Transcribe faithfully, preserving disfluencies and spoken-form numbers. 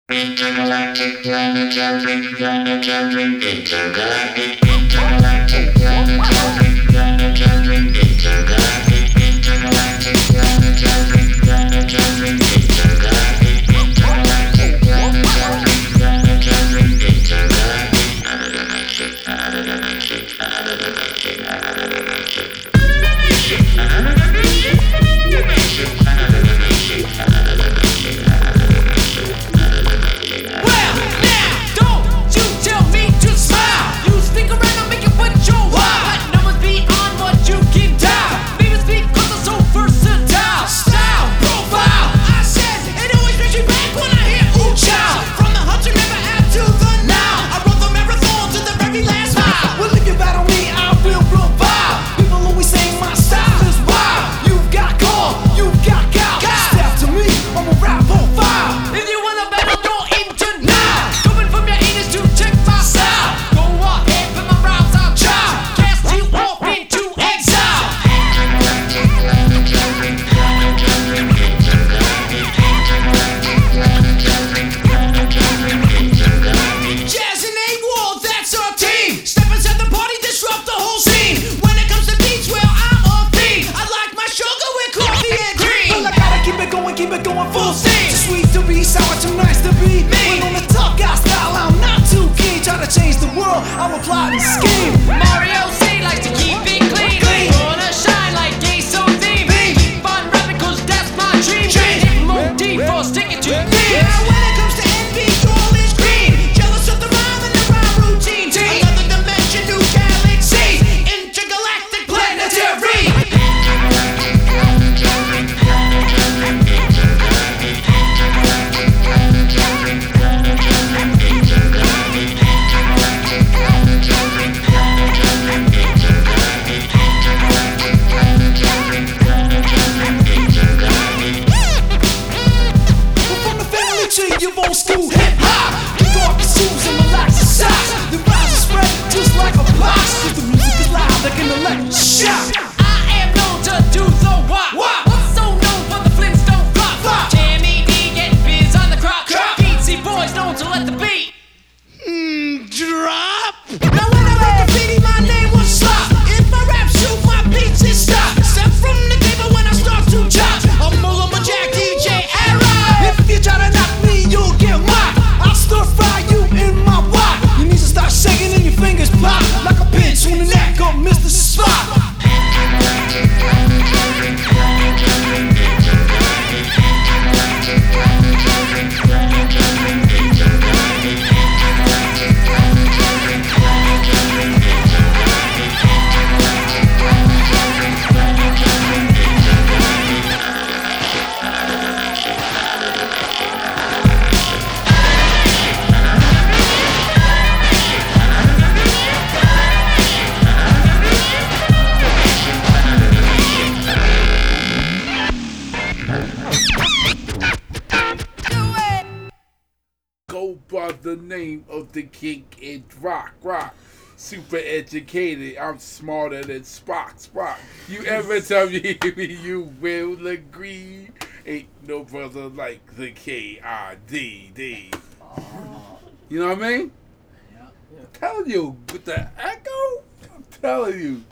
Intergalactic planetary, planetary, intergalactic, intergalactic, planetary, planetary, intergalactic, intergalactic, planetary, planetary, intergalactic, intergalactic, planetary, planetary, intergalactic, another dimension, another dimension, another dimension, another dimension, another dimension, dimension, another dimension, another dimension, another dimension. Well, now, don't you tell me to smile. You stick around and make it what you want. But numbers beyond what you can dial. Maybe it's because I'm so versatile. Style, profile, I said, it always brings me back when I hear ooh child. From the hunter never out to the now. I run the marathon to the very last mile. Well, if you battle me, I will revive. People always say my style is wild. You've got call, you've got gal. Step to me, I'm a rap profile. If you wanna battle, go in tonight. Coming from your anus to check my style. Go ahead, put my rhymes I'll try. Cast you off into exile. Jazz and A-Wall, that's our team. Step inside the party, disrupt the whole scene. When it comes to beats, well, I'm a fiend. I like my sugar with coffee and cream. Well, I gotta keep it going, keep it going full steam. Too sweet to be sour, too nice to be me. When on the tough guy style, I'm not too keen. Try to change the world, I'm a plot and scheme. Mario C likes to keep it clean. Clean. Wanna shine like gay so theme. Keep on rapping cause that's my dream. Dream. Motif for sticking to me. Now when it comes to envy, all is green. Jealous of the rhyme and the rhyme routine. Another dimension, new galaxy. Intergalactic planetary. We're from the family tree, you old school hip hop. Kick off your shoes and relax your socks. The rhymes are spread just like a box. Cause the music is loud like an electric shock. I am known to do the wop. Wop. So known for the Flintstone flop. Flop. Jammy D getting biz on the crop. Crop. Beatsy boys known to let the beat drop. Now when I wrote graffiti, my name was Slop. If I rap, shoot my beats and stop. Step from the table when I start to chop. I'm Mullah Jack D J era. If you try to knock me, you'll get mocked. I'll stir fry you in my wok. Your knees will start shaking and your fingers pop like a pinch on the neck of Mister Spock. Go by the name of the king in rock, rock. Super educated, I'm smarter than Spock, Spock. You ever tell me you will agree? Ain't no brother like the K I D D. You know what I mean? I'm telling you, with the echo, I'm telling you.